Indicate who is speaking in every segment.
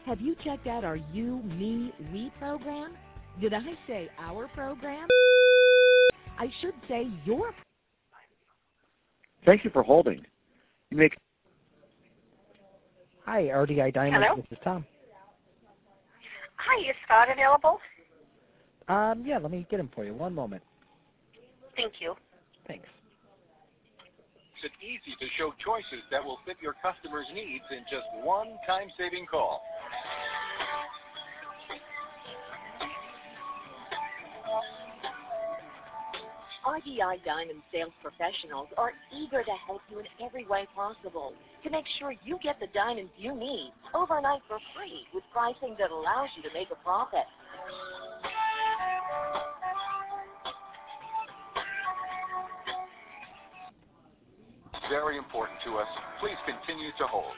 Speaker 1: Have you checked out our You, Me, We program? Did I say our program? I should say your.
Speaker 2: Thank you for holding. You make.
Speaker 3: Hi, RDI Diamond.
Speaker 4: Hello?
Speaker 3: This is Tom.
Speaker 4: Hi, is Scott available?
Speaker 3: Yeah, let me get him for you. One moment.
Speaker 4: Thank you.
Speaker 3: Thanks.
Speaker 5: It's easy to show choices that will fit your customers' needs in just one time-saving call.
Speaker 6: RDI Diamond sales professionals are eager to help you in every way possible to make sure you get the diamonds you need overnight for free with pricing that allows you to make a profit.
Speaker 5: Very important to us. Please continue to hold.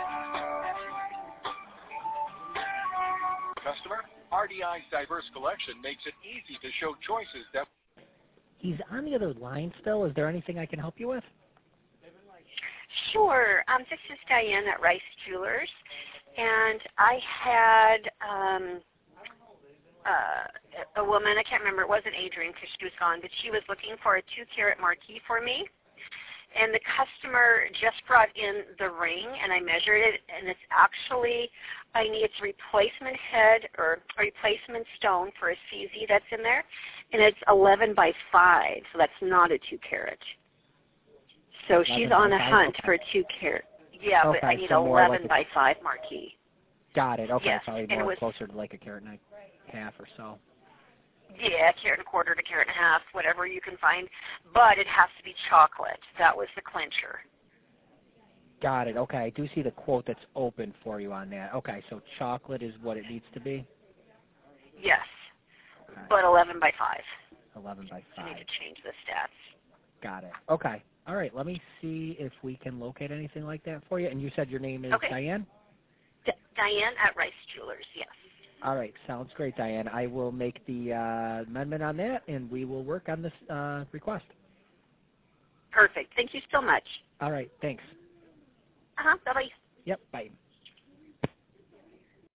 Speaker 5: Customer, RDI's diverse collection makes it easy to show choices that...
Speaker 3: He's on the other line still. Is there anything I can help you with?
Speaker 4: Sure. This is Diane at Rice Jewelers, and I had a woman, I can't remember, it wasn't Adrienne because she was gone, but she was looking for a 2-carat marquise for me. And the customer just brought in the ring, and I measured it, and it's actually, it's a replacement head or a replacement stone for a CZ that's in there, and it's 11 by 5, so that's not a 2-carat. So she's on a hunt for a 2-carat. Yeah,
Speaker 3: okay,
Speaker 4: but I need
Speaker 3: so
Speaker 4: 11 by 5 marquee.
Speaker 3: Got it. Okay,
Speaker 4: yes,
Speaker 3: probably
Speaker 4: and
Speaker 3: more closer to like a carat and a half or so.
Speaker 4: Yeah, a carat and a quarter to carat and a half, whatever you can find. But it has to be chocolate. That was the clincher.
Speaker 3: Got it. Okay, I do see the quote that's open for you on that. Okay, so chocolate is what it needs to be?
Speaker 4: Yes,
Speaker 3: okay.
Speaker 4: But 11 by 5.
Speaker 3: 11 by 5.
Speaker 4: I need to change the stats.
Speaker 3: Got it. Okay. All right, let me see if we can locate anything like that for you. And you said your name is Diane?
Speaker 4: Diane at Rice Jewelers, yes.
Speaker 3: All right, sounds great, Diane. I will make the amendment on that, and we will work on this request.
Speaker 4: Perfect. Thank you so much.
Speaker 3: All right, thanks.
Speaker 4: Bye-bye.
Speaker 3: Yep, bye.